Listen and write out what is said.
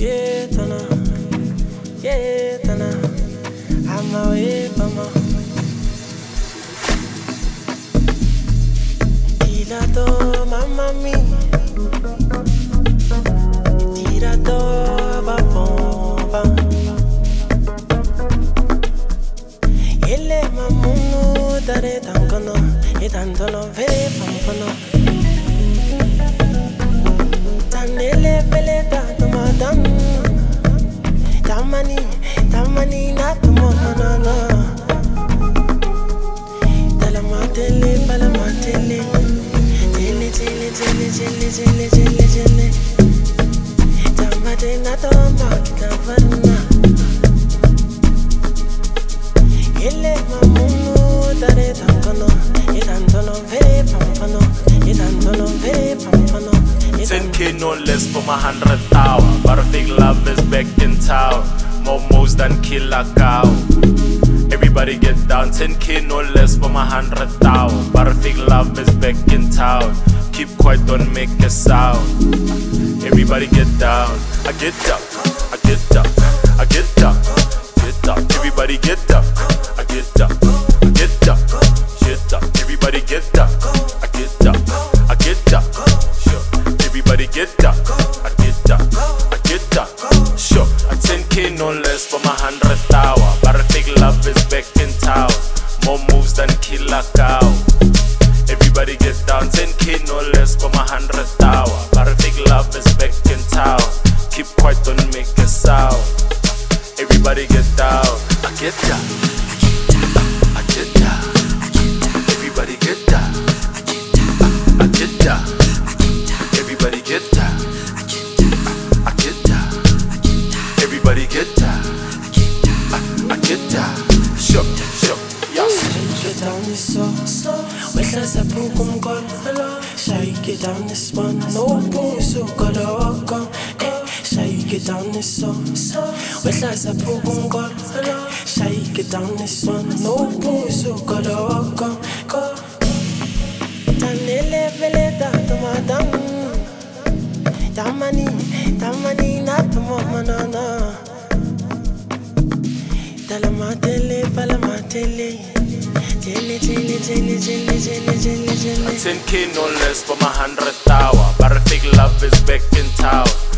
Tana, I'm away from her. Tirato, mamma mia, tirato, va bomba. Ele mamunu dare tangono, e tanto lo vede fanfano. Tanele vele tanto madam. Tamani na tumono. Talamatele, palamatele. Jele. Tamade na tomba kitavana. Ele mamunu dare tangono, e tantolo vere fanfano, e tantolo vere fanfano. 10K no less for my 100 tower. But a fake love is back in town. More moves than killer cow. Everybody get down. 10K no less for my 100 tower. But a fake love is back in town. Keep quiet, don't make a sound. Everybody get down. I get up, I get up, I get up, get up. Everybody get up, I get up, I get up, get up. Everybody get up, I get up, I get up. Everybody get up, I get up, I get up. Sure, a 10K no less for my 100 tower. But a fake love is back in town. More moves than killer cow. Everybody get down, 10K no less for my 100 tower. But a fake love is back in town. Keep quiet, don't make a sound. Everybody get down, I get down, I get down, everybody get down, I get down. Everybody get down, I get down, everybody get down, I get down, sure, yes. Get down this so, with us a book on shake it down this one, no booze, so got a walk on. Shake it down this so, with us a book on shake it down this one, no booze, so got a walk on. Tanele veleta to madam. Tamani na tumono. Talamatele, palamatele. Jele. 10K no less for my 100 tower. But a fake love is back in town.